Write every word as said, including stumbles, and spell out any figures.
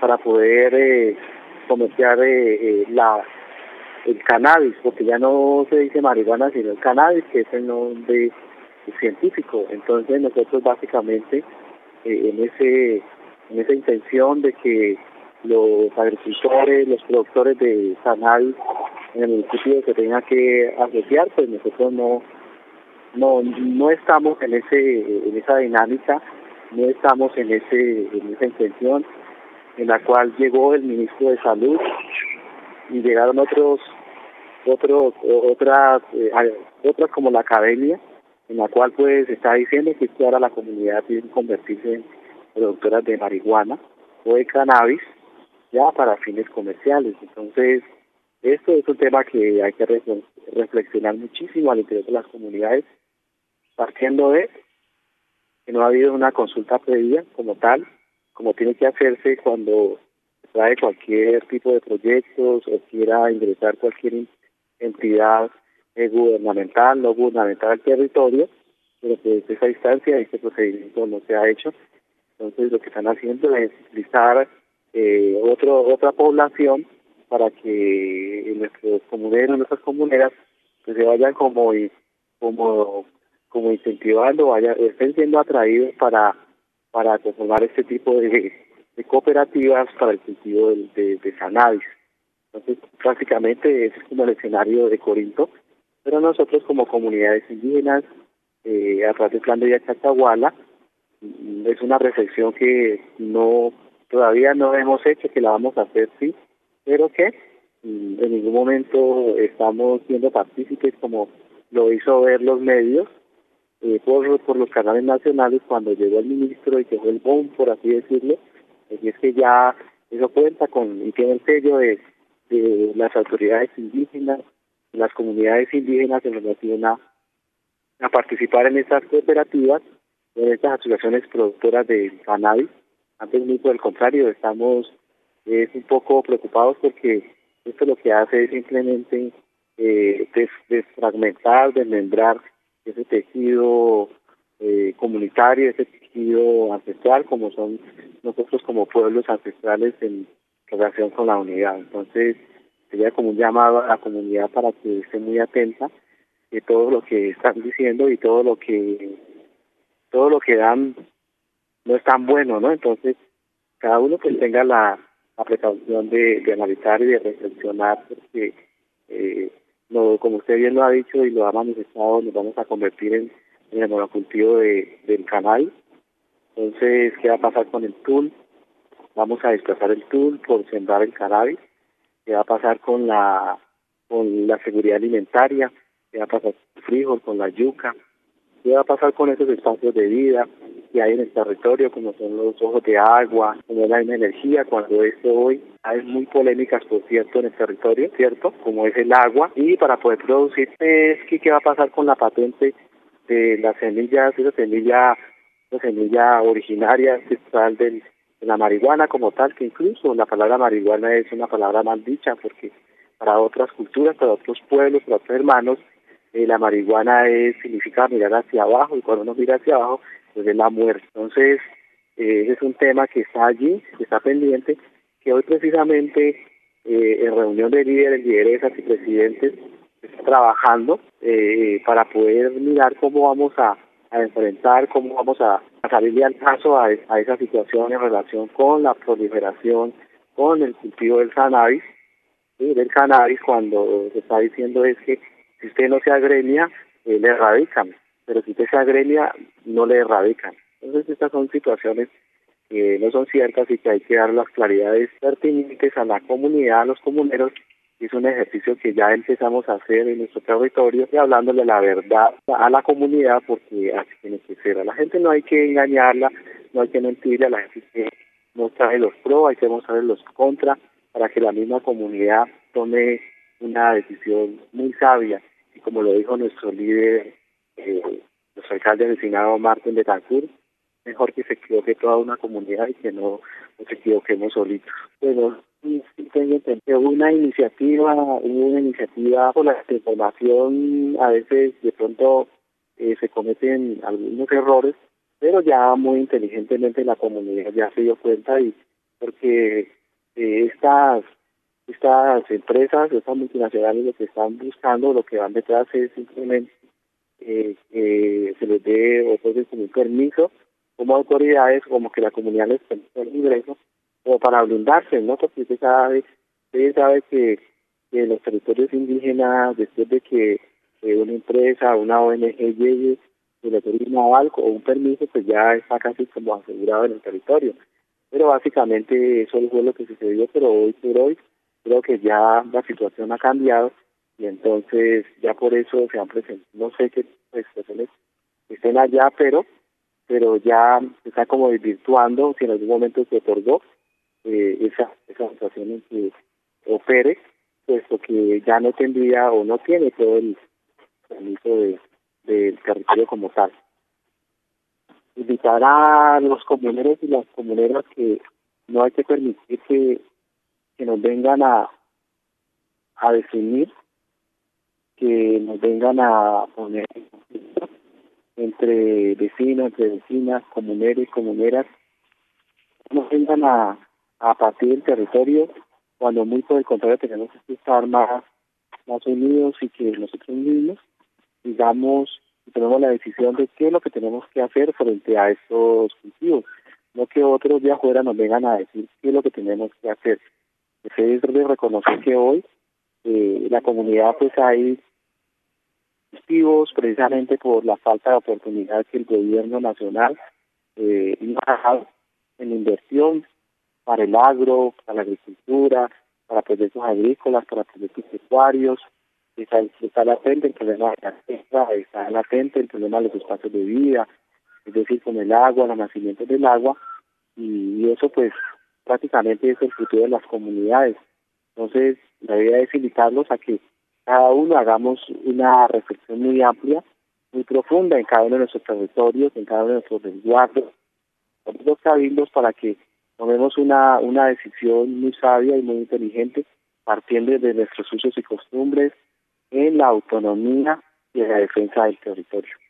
para poder eh, comerciar eh, eh, la el cannabis, porque ya no se dice marihuana sino el cannabis, que es el nombre científico. Entonces nosotros básicamente eh, en ese en esa intención de que los agricultores, los productores de cannabis en el municipio se tengan que asociar, pues nosotros no no no estamos en ese en esa dinámica, no estamos en ese en esa intención en la cual llegó el ministro de Salud y llegaron otros otros otras eh, otras como la academia, en la cual pues está diciendo que ahora la comunidad tiene que convertirse en productoras de marihuana o de cannabis ya para fines comerciales. Entonces esto es un tema que hay que reflexionar muchísimo al interior de las comunidades, partiendo de que no ha habido una consulta previa como tal, como tiene que hacerse cuando trae cualquier tipo de proyectos o quiera ingresar cualquier entidad eh, gubernamental, no gubernamental al territorio, pero que desde esa distancia este procedimiento no se ha hecho. Entonces lo que están haciendo es utilizar eh, otro, otra población para que nuestros comuneros, nuestras comuneras, pues se vayan como como como incentivando, vaya, estén siendo atraídos para para conformar este tipo de, de cooperativas para el cultivo de, de, de cannabis. Entonces, prácticamente ese es como el escenario de Corinto, pero nosotros como comunidades indígenas, eh, a través del plan de Villa Cachaguala, es una reflexión que no todavía no hemos hecho, que la vamos a hacer, sí, pero que mm, en ningún momento estamos siendo partícipes como lo hizo ver los medios, eh, por, por los canales nacionales cuando llegó el ministro y que fue el boom, por así decirlo, y es que ya eso cuenta con y tiene el sello de, de las autoridades indígenas, las comunidades indígenas en relación a, a participar en estas cooperativas, en estas asociaciones productoras de cannabis. Antes, muy por el contrario, estamos es un poco preocupados porque esto lo que hace es simplemente eh, des, desfragmentar, desmembrar ese tejido eh, comunitario, ese tejido ancestral, como son nosotros como pueblos ancestrales en relación con la unidad. Entonces, sería como un llamado a la comunidad para que esté muy atenta de todo lo que están diciendo y todo lo que todo lo que dan no es tan bueno, ¿no? Entonces, cada uno pues tenga la, la precaución de, de analizar y de reflexionar, porque eh, no, como usted bien lo ha dicho y lo ha manifestado, nos vamos a convertir en, en el monocultivo de, del canal. Entonces, ¿qué va a pasar con el tul? Vamos a desplazar el tul por sembrar el cannabis. ¿Qué va a pasar con la con la seguridad alimentaria? ¿Qué va a pasar con el frijol, con la yuca? ¿Qué va a pasar con esos espacios de vida que hay en el territorio, como son los ojos de agua, como la energía, cuando esto hoy hay muy polémicas, por cierto, en el territorio, ¿cierto? Como es el agua, y para poder producir pesca, ¿qué va a pasar con la patente de las semillas, esa semilla, esa semilla originaria, ancestral del, de la marihuana como tal, que incluso la palabra marihuana es una palabra mal dicha, porque para otras culturas, para otros pueblos, para otros hermanos, Eh, la marihuana es, significa mirar hacia abajo, y cuando uno mira hacia abajo, pues es la muerte. Entonces, eh, ese es un tema que está allí, que está pendiente, que hoy precisamente eh, en reunión de líderes, lideresas y presidentes se está trabajando eh, para poder mirar cómo vamos a, a enfrentar, cómo vamos a, a salirle al paso a, a esa situación en relación con la proliferación, con el cultivo del cannabis, ¿sí? Del cannabis, cuando se está diciendo es que si usted no se agremia, eh, le erradican, pero si usted se agremia, no le erradican. Entonces estas son situaciones que no son ciertas y que hay que dar las claridades pertinentes a la comunidad, a los comuneros. Es un ejercicio que ya empezamos a hacer en nuestro territorio y hablándole la verdad a la comunidad, porque así tiene que ser. A la gente no hay que engañarla, no hay que mentirle, a la gente hay que mostrarle los pros, hay que mostrarle los contra, para que la misma comunidad tome una decisión muy sabia, y como lo dijo nuestro líder, eh, nuestro alcalde designado Martín Betancourt, mejor que se equivoque toda una comunidad y que no nos equivoquemos solitos. Bueno, sí, sí tengo entendido, hubo una iniciativa, hubo una iniciativa por la información, a veces de pronto eh, se cometen algunos errores, pero ya muy inteligentemente la comunidad ya se dio cuenta, y porque eh, estas estas empresas, estas multinacionales lo que están buscando, lo que van detrás es simplemente eh, que se les dé entonces como un permiso como autoridades, como que la comunidad les permita el ingreso, o para blindarse, ¿no? Porque usted sabe, usted sabe que, que los territorios indígenas, después de que eh, una empresa, una O N G llegue y le otorgue un aval o un permiso, pues ya está casi como asegurado en el territorio. Pero básicamente eso fue lo que sucedió, pero hoy por hoy creo que ya la situación ha cambiado y entonces ya por eso se han presentado, no sé qué pues, personas estén allá, pero pero ya se está como desvirtuando si en algún momento se otorgó eh, esa, esa situación en que opere, puesto que ya no tendría o no tiene todo el permiso de, del territorio como tal. Invitar a los comuneros y las comuneras que no hay que permitir que, que nos vengan a, a definir, que nos vengan a poner entre vecinos, entre vecinas, comuneros y comuneras, nos vengan a, a partir del territorio, cuando muy por el contrario tenemos que estar más, más unidos y que nosotros mismos digamos tenemos la decisión de qué es lo que tenemos que hacer frente a estos cultivos, no que otros de afuera nos vengan a decir qué es lo que tenemos que hacer. Es de reconocer que hoy eh, la comunidad pues hay motivos precisamente por la falta de oportunidad que el gobierno nacional eh, no ha dado en inversión para el agro, para la agricultura, para proyectos agrícolas, para proyectos pecuarios. Está, está latente el problema de la tierra, está latente el problema de los espacios de vida, es decir, con el agua, los nacimientos del agua, y, y eso pues prácticamente es el futuro de las comunidades. Entonces, la idea es invitarlos a que cada uno hagamos una reflexión muy amplia, muy profunda en cada uno de nuestros territorios, en cada uno de nuestros resguardos, los cabildos, para que tomemos una, una decisión muy sabia y muy inteligente, partiendo de nuestros usos y costumbres, en la autonomía y en la defensa del territorio.